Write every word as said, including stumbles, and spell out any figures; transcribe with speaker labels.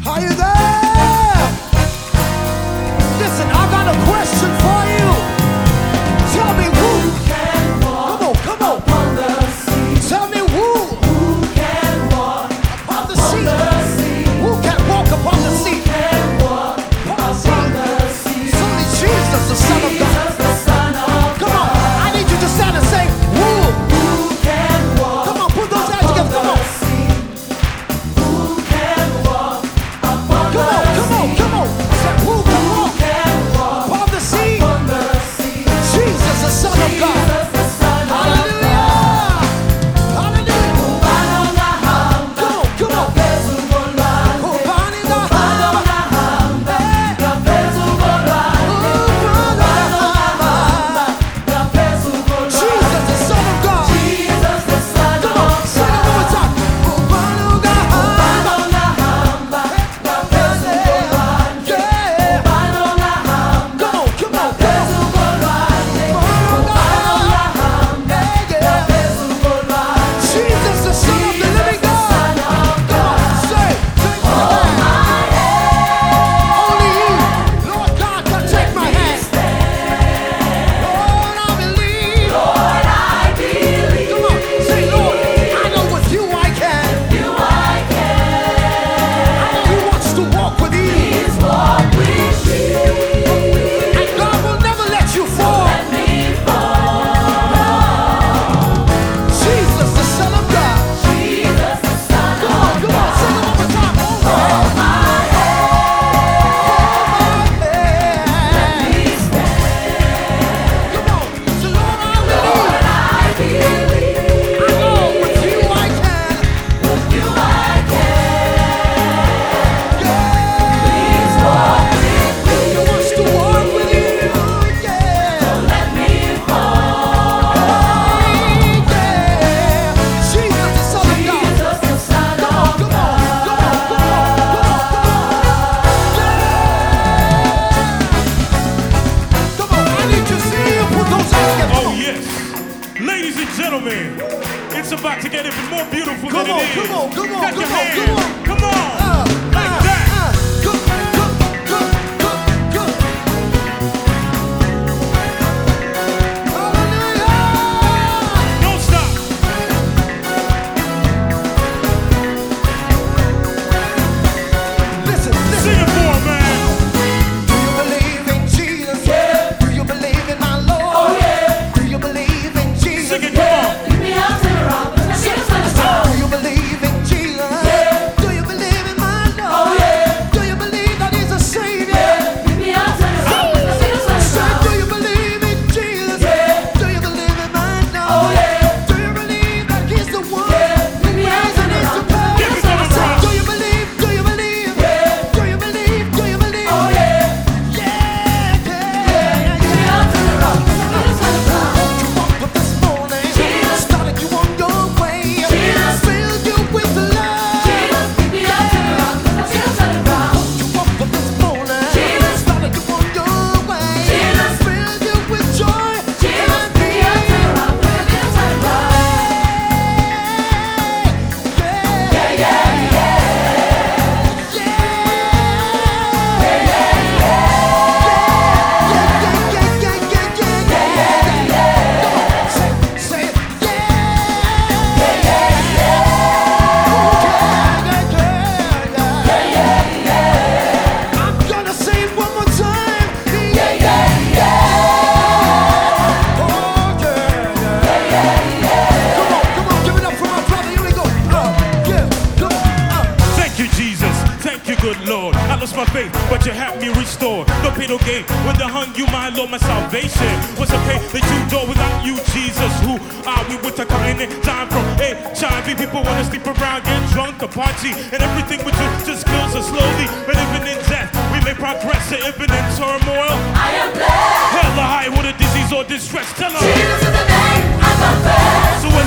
Speaker 1: Are you there? Listen, I got a question for you. Tell me who can walk come on, come on. Upon the sea. Tell me who who can walk upon the sea. The sea. Who can walk upon the sea? Who can walk upon the sea? It's only Jesus, the Son of God. The Son of come on, I need you to stand and say who who can walk. Come on, put those hands together. Come on. Who can walk upon come on, the come on, come on. Say, who can walk? Can walk upon the sea? Upon the sea. Jesus, the Son of God.
Speaker 2: Ladies and gentlemen, it's about to get even more beautiful
Speaker 1: come
Speaker 2: than
Speaker 1: on,
Speaker 2: it is.
Speaker 1: Come on, come on,
Speaker 2: Got
Speaker 1: come
Speaker 2: your
Speaker 1: on,
Speaker 2: hand.
Speaker 1: come on.
Speaker 2: Come on. Uh, like
Speaker 1: uh,
Speaker 2: that.
Speaker 1: Uh, go, go, go, go, go. Hallelujah.
Speaker 2: Don't stop.
Speaker 1: Listen, listen.
Speaker 2: Sing it for him, man.
Speaker 1: Do you believe in Jesus? Yeah. Do you believe in my Lord? Oh, yeah. Do you believe in Jesus?
Speaker 2: Sing it,
Speaker 1: yeah.
Speaker 2: come on.
Speaker 1: Do you believe in Jesus? Yeah. Do you believe in my Lord? Oh, yeah. Do you believe that He's a Savior? Yeah. Say, do you believe in Jesus? Yeah. Do you believe in my Lord? Oh, yeah. Do you believe that He's the one? Yeah. Who raised and is to come?
Speaker 2: Give it to me,
Speaker 1: Say,
Speaker 2: bro.
Speaker 1: do you believe? Do you believe? Yeah. Do you believe? Do you believe? Oh, yeah. Yeah, yeah, yeah, yeah. You woke up this morning, started you on your way, filled you with love. You woke up this morning, started you on your way, filled you with joy and peace. Yeah, yeah, yeah, I'm gonna say it one more time. Yeah, yeah, yeah. Oh, yeah, yeah. Come on, come on, give it up for my brother. Here we go. Uh, yeah, come on. Uh.
Speaker 2: Thank you, Jesus. Thank you, good Lord. I lost my faith, but you have me restored. No pain, no gain. When they hung you, my Lord, my salvation was a pain that you know without you, Jesus. Who are we with a kind time from H I V? People want to sleep around, get drunk, a party, and everything we do just kills us slowly. But even in death, we may progress. And even in turmoil,
Speaker 3: I am blessed.
Speaker 2: hell or high with a disease or distress. Tell them.
Speaker 3: Jesus is the name I confess.
Speaker 2: So